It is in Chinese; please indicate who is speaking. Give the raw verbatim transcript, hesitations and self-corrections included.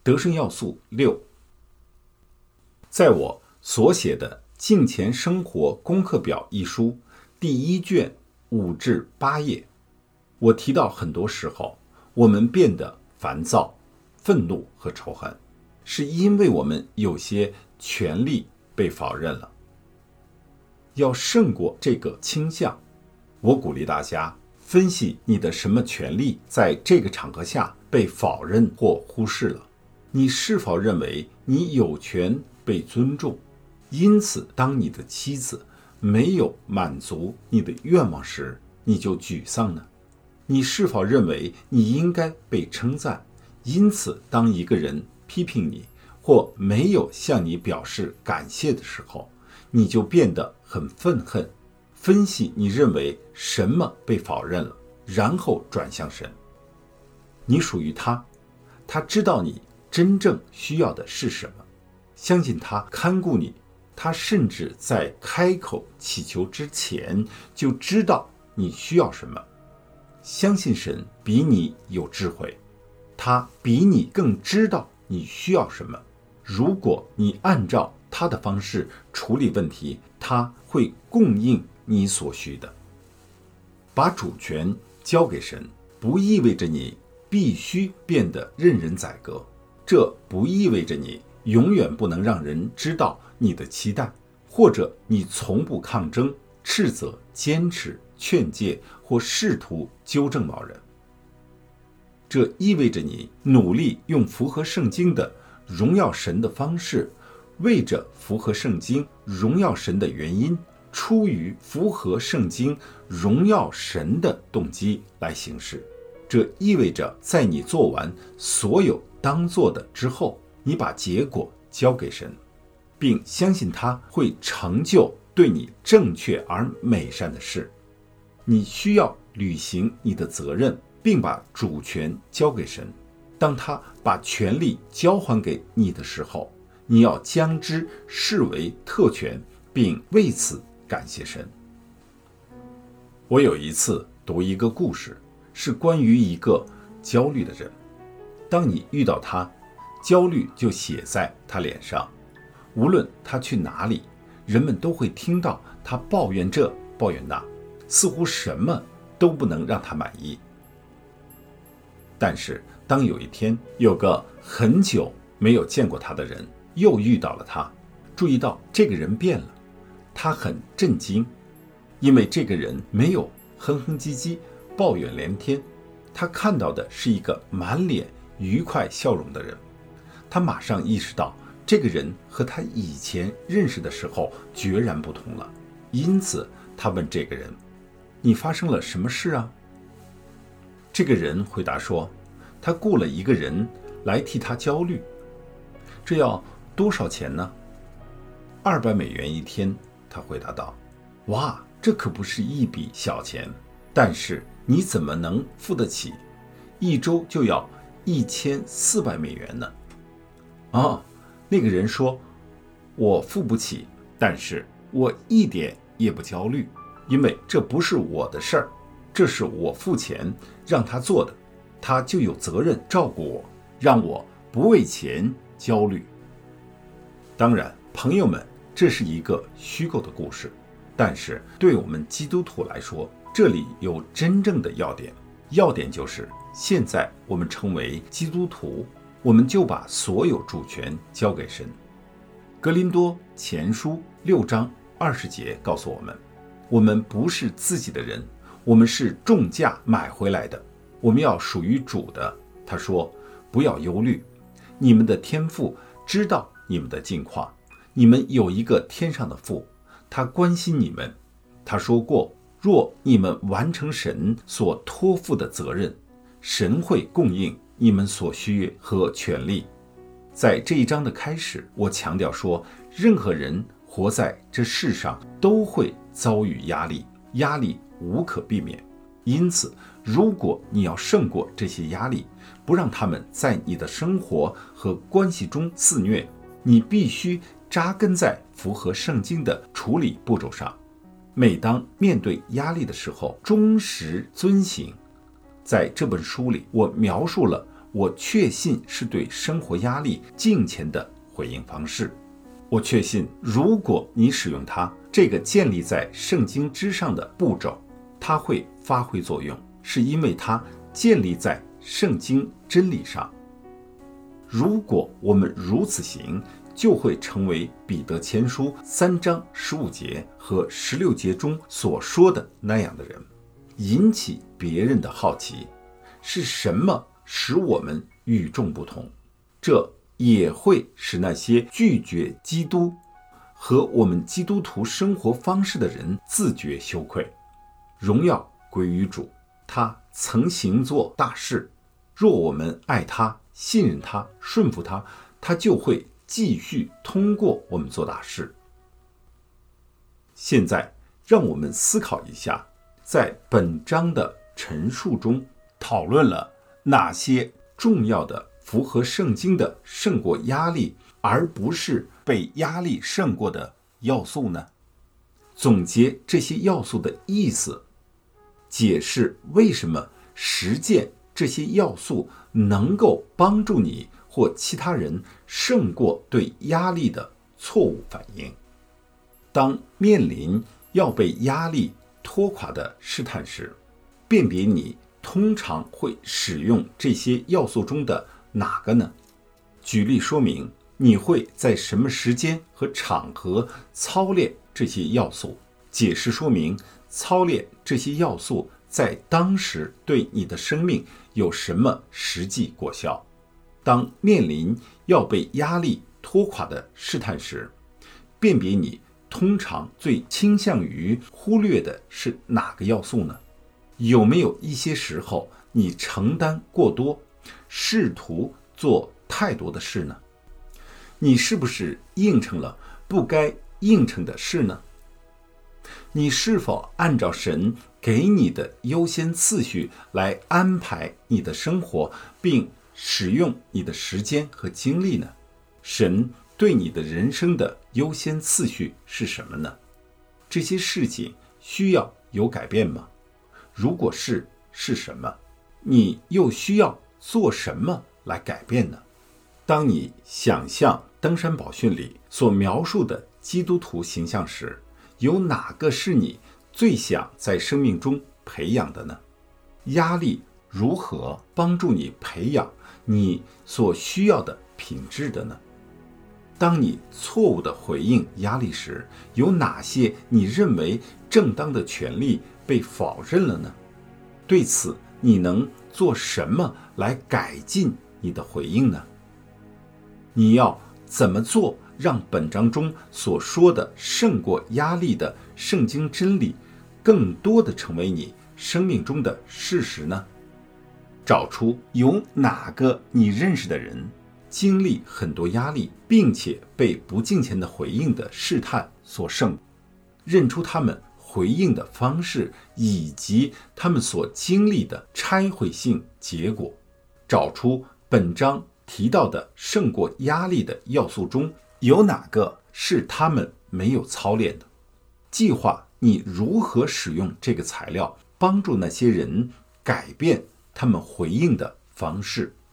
Speaker 1: 得胜要素六，在我所写的《敬虔生活功课表》一书第一卷五至八页，我提到很多时候我们变得烦躁、愤怒和仇恨，是因为我们有些权利被否认了。要胜过这个倾向，我鼓励大家分析你的什么权利在这个场合下被否认或忽视了。你是否认为你有权被尊重？因此当你的妻子没有满足你的愿望时，你就沮丧呢？你是否认为你应该被称赞？因此当一个人批评你或没有向你表示感谢的时候，你就变得很愤恨。分析你认为什么被否认了，然后转向神。你属于他，他知道你真正需要的是什么，相信他看顾你，他甚至在开口祈求之前就知道你需要什么。相信神比你有智慧，他比你更知道你需要什么。如果你按照他的方式处理问题，他会供应你所需的。把主权交给神，不意味着你必须变得任人宰割，这不意味着你永远不能让人知道你的期待，或者你从不抗争、斥责、坚持、劝诫或试图纠正某人。这意味着你努力用符合圣经的荣耀神的方式，为着符合圣经荣耀神的原因，出于符合圣经荣耀神的动机来行事。这意味着在你做完所有当做的之后，你把结果交给神，并相信他会成就对你正确而美善的事。你需要履行你的责任，并把主权交给神。当他把权力交还给你的时候，你要将之视为特权，并为此感谢神。我有一次读一个故事，是关于一个焦虑的人。当你遇到他，焦虑就写在他脸上。无论他去哪里，人们都会听到他抱怨这抱怨那，似乎什么都不能让他满意。但是当有一天有个很久没有见过他的人又遇到了他，注意到这个人变了，他很震惊，因为这个人没有哼哼唧唧抱怨连天，他看到的是一个满脸愉快笑容的人。他马上意识到这个人和他以前认识的时候决然不同了，因此他问这个人：你发生了什么事啊？这个人回答说，他雇了一个人来替他焦虑。这要多少钱呢？二百美元一天，他回答道。哇，这可不是一笔小钱，但是你怎么能付得起？一周就要一千四百美元呢。哦，那个人说，我付不起，但是我一点也不焦虑，因为这不是我的事儿，这是我付钱让他做的，他就有责任照顾我，让我不为钱焦虑。当然，朋友们，这是一个虚构的故事，但是对我们基督徒来说，这里有真正的要点。要点就是现在我们成为基督徒，我们就把所有主权交给神。格林多前书六章二十节告诉我们，我们不是自己的人，我们是重价买回来的，我们要属于主的。他说，不要忧虑，你们的天父知道你们的境况，你们有一个天上的父，他关心你们。他说过，若你们完成神所托付的责任，神会供应你们所需和权利。在这一章的开始，我强调说，任何人活在这世上都会遭遇压力，压力无可避免。因此，如果你要胜过这些压力，不让他们在你的生活和关系中肆虐，你必须扎根在符合圣经的处理步骤上。每当面对压力的时候，忠实遵行。在这本书里，我描述了我确信是对生活压力敬虔的回应方式。我确信，如果你使用它，这个建立在圣经之上的步骤，它会发挥作用，是因为它建立在圣经真理上。如果我们如此行，就会成为彼得前书三章十五节和十六节中所说的那样的人，引起别人的好奇。是什么使我们与众不同？这也会使那些拒绝基督和我们基督徒生活方式的人自觉羞愧。荣耀归于主，他曾行作大事，若我们爱他、信任他、顺服他，他就会继续通过我们做大事。现在让我们思考一下，在本章的陈述中讨论了哪些重要的符合圣经的胜过压力而不是被压力胜过的要素呢？总结这些要素的意思，解释为什么实践这些要素能够帮助你或其他人胜过对压力的错误反应。当面临要被压力拖垮的试探时，辨别你通常会使用这些要素中的哪个呢？举例说明你会在什么时间和场合操练这些要素，解释说明操练这些要素在当时对你的生命有什么实际果效。当面临要被压力拖垮的试探时，辨别你通常最倾向于忽略的是哪个要素呢？有没有一些时候你承担过多，试图做太多的事呢？你是不是应承了不该应承的事呢？你是否按照神给你的优先次序来安排你的生活，并使用你的时间和精力呢？神对你的人生的优先次序是什么呢？这些事情需要有改变吗？如果是，是什么？你又需要做什么来改变呢？当你想象登山宝训里所描述的基督徒形象时，有哪个是你最想在生命中培养的呢？压力如何帮助你培养你所需要的品质的呢？当你错误地回应压力时，有哪些你认为正当的权利被否认了呢？对此，你能做什么来改进你的回应呢？你要怎么做，让本章中所说的胜过压力的圣经真理，更多的成为你生命中的事实呢？找出有哪个你认识的人经历很多压力，并且被不敬虔的回应的试探所胜，认出他们回应的方式以及他们所经历的拆毁性结果，找出本章提到的胜过压力的要素中有哪个是他们没有操练的，计划你如何使用这个材料帮助那些人改变他们回应的方式。